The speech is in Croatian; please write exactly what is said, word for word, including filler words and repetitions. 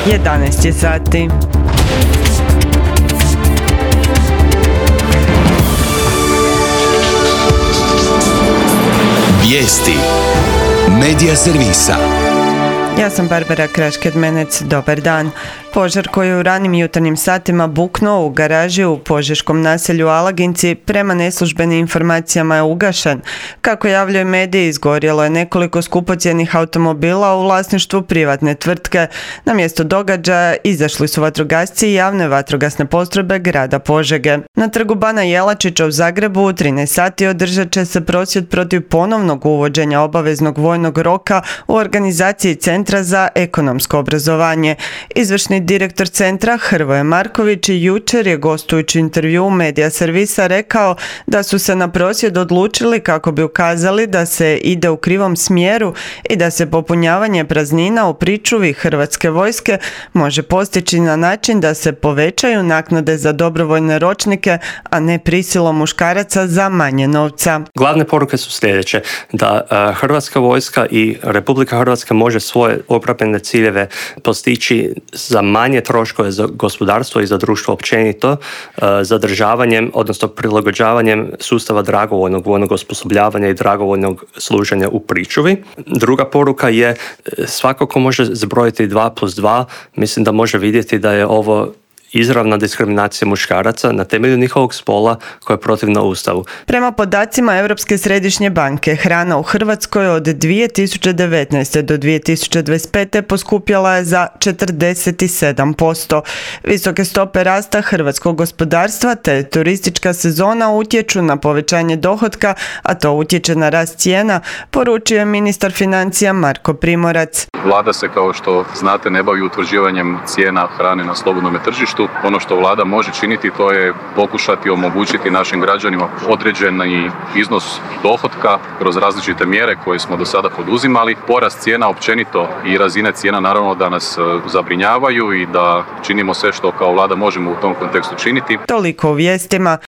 jedanaest je sati. Vijesti Medija servisa. Ja sam Barbara Krašked-Menec, dobar dan. Požar koji je u ranim jutarnjim satima buknuo u garaži u požeškom naselju Alaginci prema neslužbenim informacijama je ugašen. Kako javljaju mediji, izgorjelo je nekoliko skupocjenih automobila u vlasništvu privatne tvrtke. Na mjesto događaja izašli su vatrogasci i javne vatrogasne postrojbe grada Požege. Na trgu Bana Jelačića u Zagrebu u trinaest sati održat će se prosvjed protiv ponovnog uvođenja obaveznog vojnog roka u organizaciji Centra za ekonomsko obrazovanje. Izvršni direktor centra Hrvoje Marković jučer je gostujući intervju u Medija servisa rekao da su se na prosvjed odlučili kako bi ukazali da se ide u krivom smjeru i da se popunjavanje praznina u pričuvi Hrvatske vojske može postići na način da se povećaju naknade za dobrovoljne ročnike, a ne prisilom muškaraca za manje novca. Glavne poruke su sljedeće, da uh, Hrvatska vojska i Republika Hrvatska može svoje obrambene ciljeve postići za manje troškove za gospodarstvo i za društvo općenito, zadržavanjem, odnosno prilagođavanjem sustava dragovoljnog vojnog osposobljavanja i dragovoljnog služenja u pričuvi. Druga poruka je, svako ko može zbrojiti dva plus dva, mislim da može vidjeti da je ovo izravna diskriminacija muškaraca na temelju njihovog spola koja je protivna Ustavu. Prema podacima Europske središnje banke, hrana u Hrvatskoj od dvije tisuće devetnaeste. do dvije tisuće dvadeset pete. poskupjela je za četrdeset sedam posto. Visoke stope rasta hrvatskog gospodarstva te turistička sezona utječu na povećanje dohotka, a to utječe na rast cijena, poručio je ministar financija Marko Primorac. Vlada se, kao što znate, ne bavi utvrđivanjem cijena hrane na slobodnom tržištu. Ono što vlada može činiti, to je pokušati omogućiti našim građanima određeni iznos dohotka kroz različite mjere koje smo do sada poduzimali. Porast cijena općenito i razine cijena naravno da nas zabrinjavaju i da činimo sve što kao vlada možemo u tom kontekstu činiti. Toliko u vijestima.